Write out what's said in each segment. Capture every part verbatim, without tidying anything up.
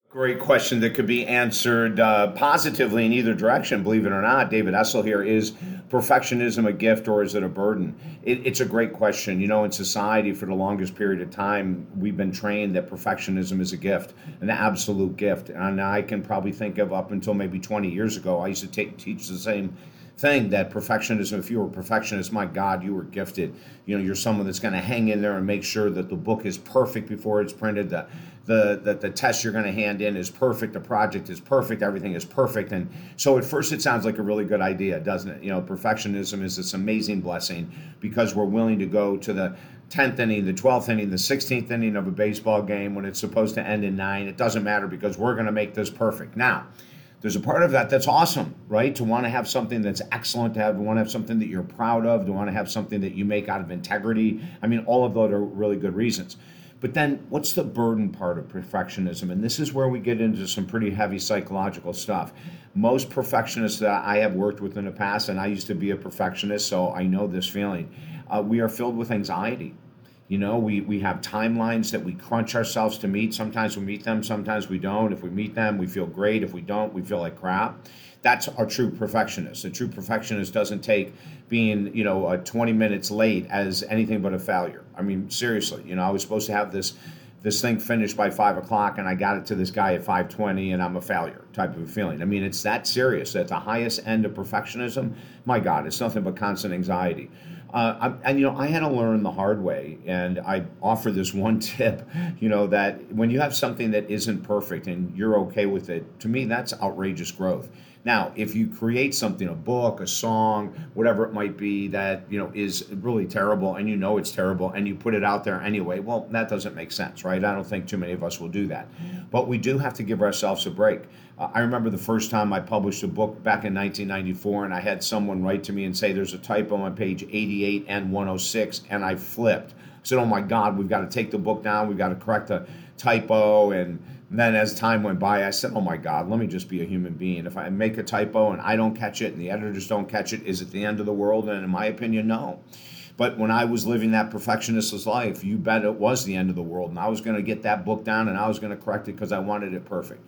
Great question that could be answered uh, positively in either direction, believe it or not. David Essel here. Is perfectionism a gift or is it a burden? It, it's a great question. You know, in society for the longest period of time, we've been trained that perfectionism is a gift, an absolute gift. And I can probably think of up until maybe twenty years ago, I used to take, teach the same thing, that perfectionism, if you were a perfectionist, my God, you were gifted. You know, you're someone that's going to hang in there and make sure that the book is perfect before it's printed, the the the, the test you're going to hand in is perfect, the project is perfect, everything is perfect. And so at first it sounds like a really good idea, doesn't it? You know, perfectionism is this amazing blessing because we're willing to go to the tenth inning, the twelfth inning, the sixteenth inning of a baseball game when it's supposed to end in nine. It doesn't matter because we're going to make this perfect. Now, there's a part of that that's awesome, right? To want to have something that's excellent, to have to want to have something that you're proud of, to want to have something that you make out of integrity. I mean, all of those are really good reasons. But then what's the burden part of perfectionism? And this is where we get into some pretty heavy psychological stuff. Most perfectionists that I have worked with in the past, and I used to be a perfectionist, so I know this feeling, uh, we are filled with anxiety. You know, we, we have timelines that we crunch ourselves to meet. Sometimes we meet them, sometimes we don't. If we meet them, we feel great. If we don't, we feel like crap. That's our true perfectionist. A true perfectionist doesn't take being, you know, uh, twenty minutes late as anything but a failure. I mean, seriously, you know, I was supposed to have this this thing finished by five o'clock and I got it to this guy at five twenty and I'm a failure type of a feeling. I mean, it's that serious. At the highest end of perfectionism, my God, it's nothing but constant anxiety. Uh, I, and, you know, I had to learn the hard way, and I offer this one tip, you know, that when you have something that isn't perfect and you're okay with it, to me, that's outrageous growth. Now, if you create something, a book, a song, whatever it might be, that, you know, is really terrible and you know it's terrible and you put it out there anyway, well, that doesn't make sense, right? I don't think too many of us will do that. But we do have to give ourselves a break. Uh, I remember the first time I published a book back in nineteen ninety-four, and I had someone write to me and say, there's a typo on page eighty-eight and one oh six, and I flipped. I said, oh my God, we've got to take the book down, we've got to correct the typo. And then as time went by, I said, oh my God, let me just be a human being. If I make a typo and I don't catch it and the editors don't catch it, is it the end of the world? And in my opinion, no. But when I was living that perfectionist's life, you bet it was the end of the world. And I was going to get that book down and I was going to correct it because I wanted it perfect.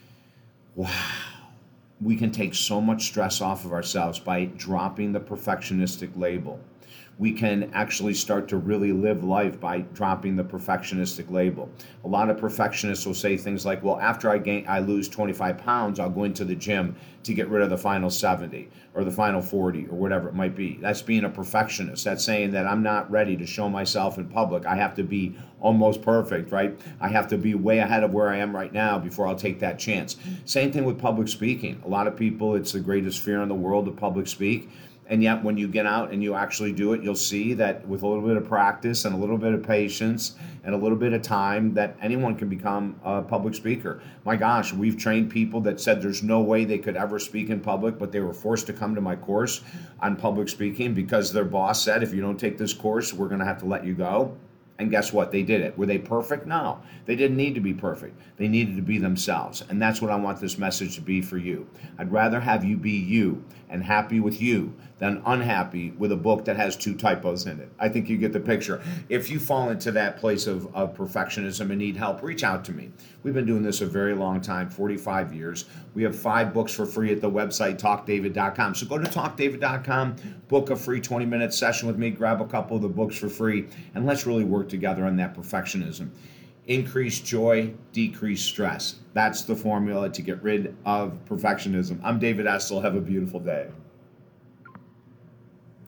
Wow. We can take so much stress off of ourselves by dropping the perfectionistic label. We can actually start to really live life by dropping the perfectionistic label. A lot of perfectionists will say things like, well, after I gain, I lose twenty-five pounds, I'll go into the gym to get rid of the final seventy or the final forty or whatever it might be. That's being a perfectionist. That's saying that I'm not ready to show myself in public. I have to be almost perfect, right? I have to be way ahead of where I am right now before I'll take that chance. Same thing with public speaking. A lot of people, it's the greatest fear in the world to public speak. And yet when you get out and you actually do it, you'll see that with a little bit of practice and a little bit of patience and a little bit of time, that anyone can become a public speaker. My gosh, we've trained people that said there's no way they could ever speak in public, but they were forced to come to my course on public speaking because their boss said, if you don't take this course, we're going to have to let you go. And guess what? They did it. Were they perfect? No. They didn't need to be perfect. They needed to be themselves. And that's what I want this message to be for you. I'd rather have you be you and happy with you than unhappy with a book that has two typos in it. I think you get the picture. If you fall into that place of, of perfectionism and need help, reach out to me. We've been doing this a very long time, forty-five years. We have five books for free at the website, talk david dot com. So go to talk david dot com, book a free twenty-minute session with me, grab a couple of the books for free, and let's really work together on that perfectionism. Increase joy, decrease stress. That's the formula to get rid of perfectionism. I'm David Essel. Have a beautiful day.